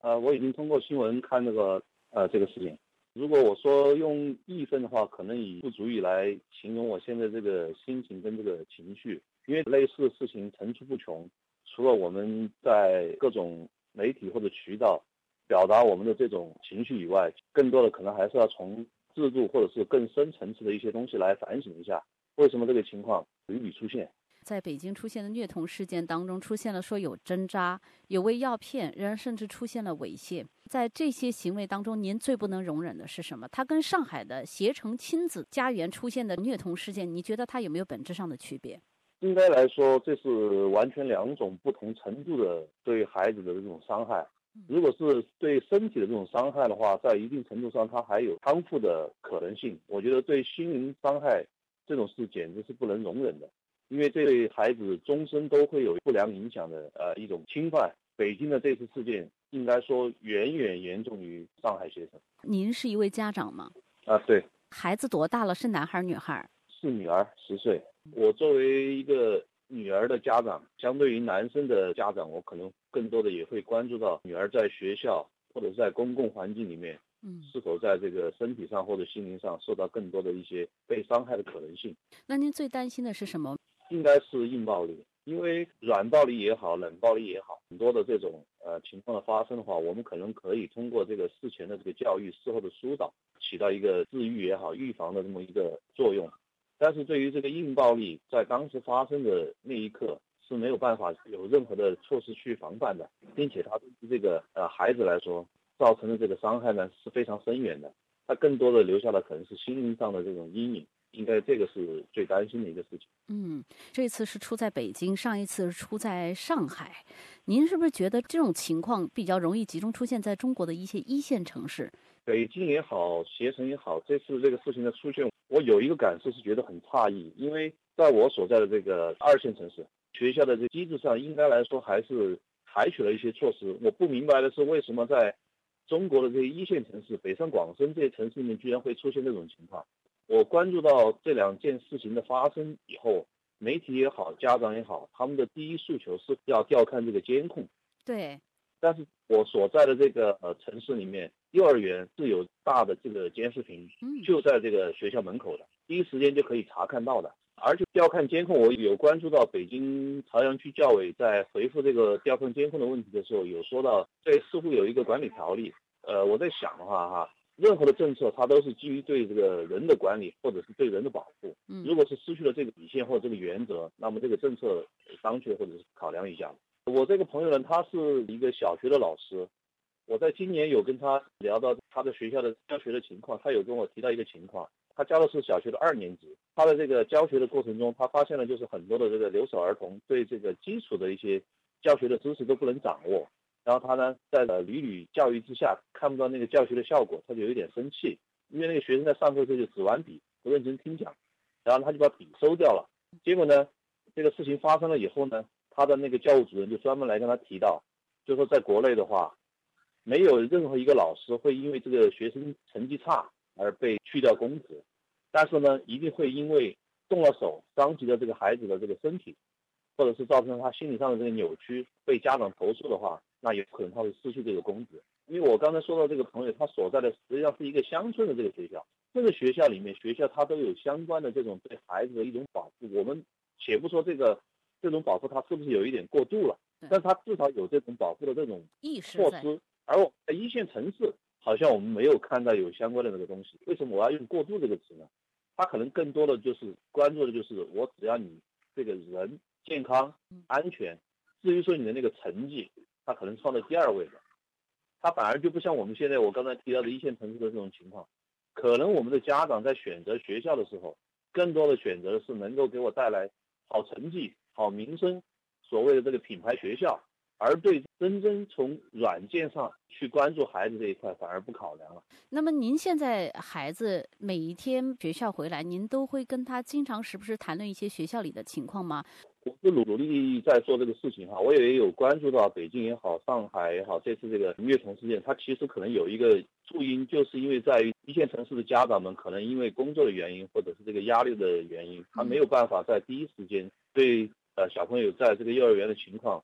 我已经通过新闻看这个事情。如果我说用义愤的话，可能已不足以来形容我现在这个心情跟这个情绪，因为类似的事情层出不穷。除了我们在各种媒体或者渠道表达我们的这种情绪以外，更多的可能还是要从制度或者是更深层次的一些东西来反省一下，为什么这个情况屡屡出现。 在北京出现的虐童事件当中，出现了说有针扎、有为药骗，人甚至出现了猥亵。在这些行为当中，您最不能容忍的是什么？它跟上海的携程亲子家园出现的虐童事件，你觉得它有没有本质上的区别？ 应该来说，这是完全两种不同程度的对孩子的这种伤害。如果是对身体的这种伤害的话，在一定程度上它还有康复的可能性。我觉得对心灵伤害这种事简直是不能容忍的，因为对孩子终身都会有不良影响的一种侵犯。北京的这次事件应该说远远严重于上海携程。 您是一位家长吗？ 对。 孩子多大了？是男孩女孩？ 是女儿10岁。我作为一个女儿的家长，相对于男生的家长，我可能更多的也会关注到女儿在学校或者是在公共环境里面，是否在这个身体上或者心灵上受到更多的一些被伤害的可能性。 那您最担心的是什么？ 应该是硬暴力，因为软暴力也好，冷暴力也好，很多的这种情况的发生的话，我们可能可以通过这个事前的这个教育、事后的疏导，起到一个治愈也好、预防的这么一个作用。但是对于这个硬暴力，在当时发生的那一刻是没有办法有任何的措施去防范的，并且它对于这个孩子来说造成的这个伤害呢是非常深远的，它更多的留下的可能是心灵上的这种阴影。应该这个是最担心的一个事情。 这次是出在北京，上一次是出在上海。您是不是觉得这种情况比较容易集中出现在中国的一些一线城市？ 北京也好，携程也好，这次这个事情的出现，我有一个感受是觉得很诧异，因为在我所在的这个2线城市，学校的这机制上应该来说还是采取了一些措施。我不明白的是，为什么在中国的这些一线城市，北上广深这些城市里面，居然会出现这种情况。我关注到这2件事情的发生以后，媒体也好，家长也好，他们的第一诉求是要调看这个监控。 对。 但是我所在的这个城市里面，幼儿园是有大的这个监视屏，就在这个学校门口的，第一时间就可以查看到的。而且调看监控，我有关注到北京朝阳区教委在回复这个调看监控的问题的时候，有说到这似乎有一个管理条例。我在想的话任何的政策它都是基于对这个人的管理或者是对人的保护。如果是失去了这个底线或者这个原则，那么这个政策商榷或者是考量一下。我这个朋友呢，他是一个小学的老师，我在今年有跟他聊到他的学校的教学的情况，他有跟我提到一个情况，他教的是小学的2年级，他的这个教学的过程中，他发现了就是很多的这个留守儿童对这个基础的一些教学的知识都不能掌握，然后他呢在屡屡教育之下看不到那个教学的效果，他就有点生气，因为那个学生在上课时就只玩笔，不认真听讲，然后他就把笔收掉了。结果呢，这个事情发生了以后呢，他的那个教务主任就专门来跟他提到，就说在国内的话，没有任何一个老师会因为这个学生成绩差而被去掉公职，但是呢，一定会因为动了手伤及了这个孩子的这个身体，或者是造成他心理上的这个扭曲，被家长投诉的话，那有可能他会失去这个公职。因为我刚才说到这个朋友，他所在的实际上是一个乡村的这个学校，这个学校里面，学校它都有相关的这种对孩子的一种保护。我们且不说这种保护它是不是有一点过度了，但它至少有这种保护的这种措施。而我在一线城市，好像我们没有看到有相关的这个东西。为什么我要用过度这个词呢？它可能更多的就是关注的就是我只要你这个人健康安全，至于说你的那个成绩，它可能放在第2位的。它反而就不像我们现在我刚才提到的一线城市的这种情况，可能我们的家长在选择学校的时候，更多的选择是能够给我带来好成绩、好名声，所谓的这个品牌学校，而对真正从软件上去关注孩子这一块反而不考量了。 那么您现在孩子每一天学校回来，您都会跟他经常时不时谈论一些学校里的情况吗？ 我是努力在做这个事情我也有关注到北京也好，上海也好，这次这个虐童事件，它其实可能有一个注因，就是因为在于一线城市的家长们可能因为工作的原因或者是这个压力的原因，他没有办法在第一时间对小朋友在这个幼儿园的情况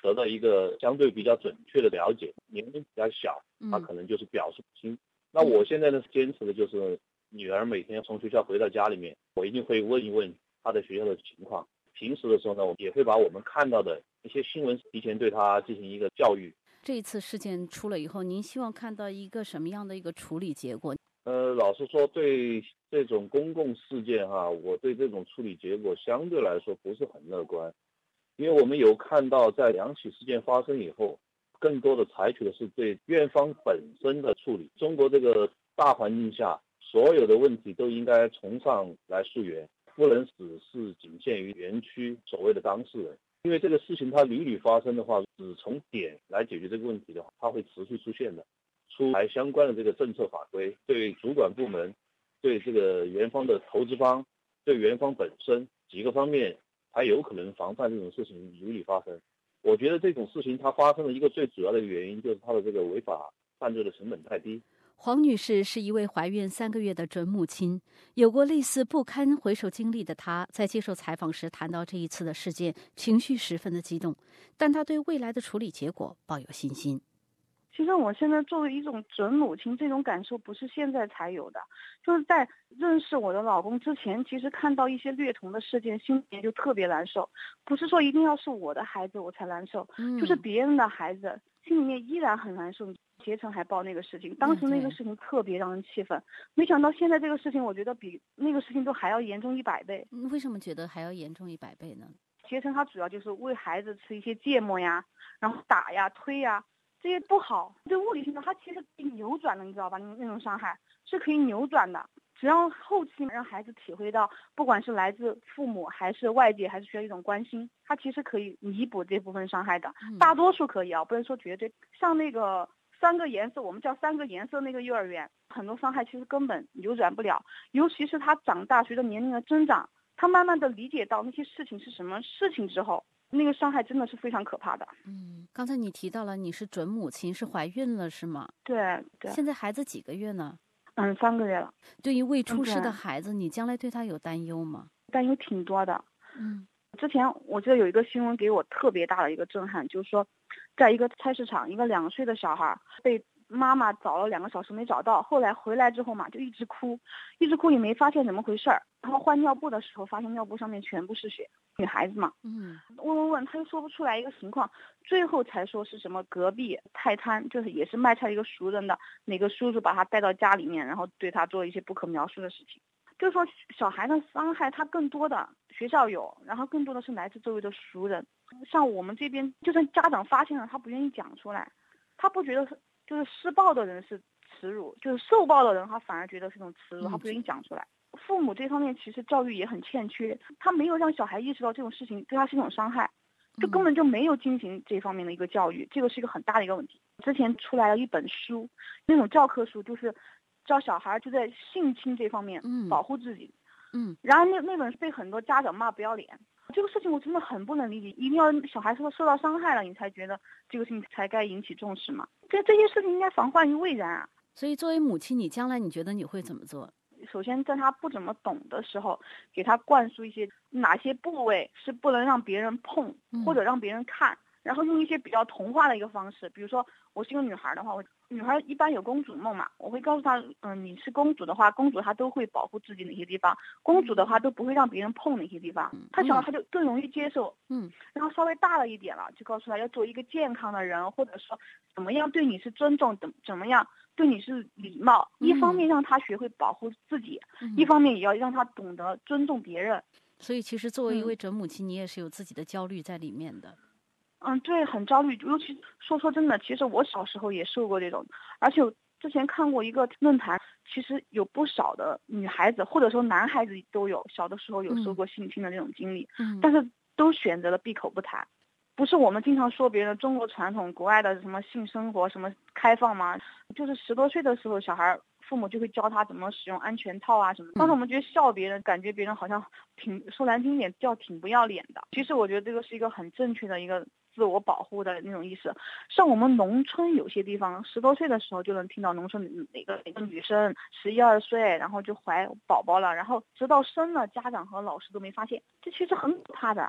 得到一个相对比较准确的了解。年龄比较小，他可能就是表述不清。那我现在呢，坚持的就是女儿每天从学校回到家里面，我一定会问一问她的学校的情况。平时的时候呢，我也会把我们看到的一些新闻提前对她进行一个教育。 这一次事件出了以后，您希望看到一个什么样的一个处理结果？ 老实说，对这种公共事件我对这种处理结果相对来说不是很乐观，因为我们有看到在两起事件发生以后，更多的采取的是对院方本身的处理。中国这个大环境下，所有的问题都应该从上来溯源，不能只是仅限于园区所谓的当事人。因为这个事情它屡屡发生的话，只从点来解决这个问题的话，它会持续出现的。出台相关的这个政策法规，对主管部门、对这个园方的投资方、对园方本身几个方面，还有可能防范这种事情屡屡发生。我觉得这种事情它发生的一个最主要的原因就是它的这个违法犯罪的成本太低。 黄女士是一位怀孕3个月的准母亲，有过类似不堪回首经历的她，在接受采访时谈到这一次的事件，情绪十分的激动，但她对未来的处理结果抱有信心。 其实我现在作为一种准母亲，这种感受不是现在才有的，就是在认识我的老公之前，其实看到一些虐童的事件，心里面就特别难受。不是说一定要是我的孩子我才难受，就是别人的孩子，心里面依然很难受。携程还报那个事情，当时那个事情特别让人气愤，没想到现在这个事情，我觉得比那个事情都还要严重100倍。 为什么觉得还要严重100倍呢？ 携程它主要就是喂孩子吃一些芥末呀，然后打呀、推呀。这些不好，对物理性的它其实可以扭转的，你知道吧？那种伤害是可以扭转的，只要后期让孩子体会到，不管是来自父母还是外界，还是需要一种关心，它其实可以弥补这部分伤害的，大多数可以啊，不能说绝对。像那个3个颜色，我们叫3个颜色那个幼儿园，很多伤害其实根本扭转不了，尤其是他长大，随着年龄的增长，他慢慢的理解到那些事情是什么事情之后，那个伤害真的是非常可怕的。 刚才你提到了你是准母亲，是怀孕了是吗？ 对。 现在孩子几个月呢 ？3个月了。 对于未出世的孩子，你将来对他有担忧吗？ 担忧挺多的。之前我记得有一个新闻给我特别大的一个震撼，就是说在一个菜市场，一个2岁的小孩被妈妈找了2个小时没找到，后来回来之后嘛，就一直哭也没发现怎么回事儿，然后换尿布的时候发现尿布上面全部是血，女孩子嘛，问他又说不出来一个情况，最后才说是什么隔壁菜摊，就是也是卖菜一个熟人的哪个叔叔把他带到家里面，然后对他做一些不可描述的事情。就是说小孩的伤害他更多的学校有，然后更多的是来自周围的熟人。像我们这边就算家长发现了，他不愿意讲出来，他不觉得就是施暴的人是耻辱，就是受暴的人他反而觉得是一种耻辱，他不愿意讲出来。父母这方面其实教育也很欠缺，他没有让小孩意识到这种事情对他是一种伤害，就根本就没有进行这方面的一个教育，这个是一个很大的一个问题。之前出来了一本书，那种教科书就是教小孩就在性侵这方面保护自己。然而那本被很多家长骂不要脸，这个事情我真的很不能理解，一定要小孩受到伤害了，你才觉得这个事情才该引起重视嘛？这些事情应该防患于未然啊。 所以作为母亲，你将来你觉得你会怎么做？ 首先在他不怎么懂的时候，给他灌输一些哪些部位是不能让别人碰或者让别人看，然后用一些比较童话的一个方式，比如说我是个女孩的话，女孩一般有公主梦嘛，我会告诉她，你是公主的话，公主她都会保护自己哪些地方，公主的话都不会让别人碰哪些地方，她小孩就更容易接受。然后稍微大了一点了，就告诉她要做一个健康的人，或者说怎么样对你是尊重，怎么样对你是礼貌。一方面让她学会保护自己，一方面也要让她懂得尊重别人。 所以其实作为一位准母亲，你也是有自己的焦虑在里面的。 对，很焦虑，尤其说真的，其实我小时候也受过这种，而且我之前看过一个论坛，其实有不少的女孩子或者说男孩子都有小的时候有受过性侵的这种经历，但是都选择了闭口不谈。不是我们经常说别人中国传统国外的什么性生活什么开放吗？就是10多岁的时候，小孩父母就会教他怎么使用安全套啊什么。当时我们觉得笑别人，感觉别人好像说难听点叫挺不要脸的。其实我觉得这个是一个很正确的一个自我保护的那种意识。像我们农村有些地方10多岁的时候就能听到农村哪个女生11、12岁，然后就怀宝宝了，然后直到生了家长和老师都没发现，这其实很可怕的。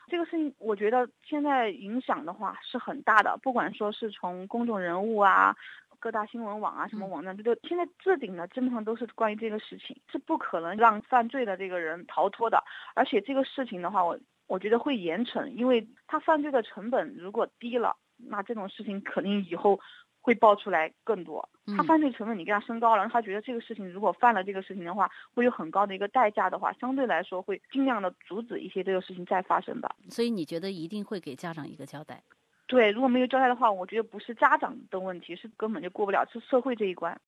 这个事情我觉得现在影响的话是很大的，不管说是从公众人物啊、各大新闻网啊、什么网站，现在置顶的基本上都是关于这个事情，是不可能让犯罪的这个人逃脱的。而且这个事情的话，我觉得会严惩，因为他犯罪的成本如果低了，那这种事情肯定以后会爆出来更多。他犯罪成本你给他升高了，让他觉得这个事情如果犯了这个事情的话，会有很高的一个代价的话，相对来说会尽量的阻止一些这个事情再发生的。 所以你觉得一定会给家长一个交代？ 对，如果没有交代的话，我觉得不是家长的问题，是根本就过不了是社会这一关。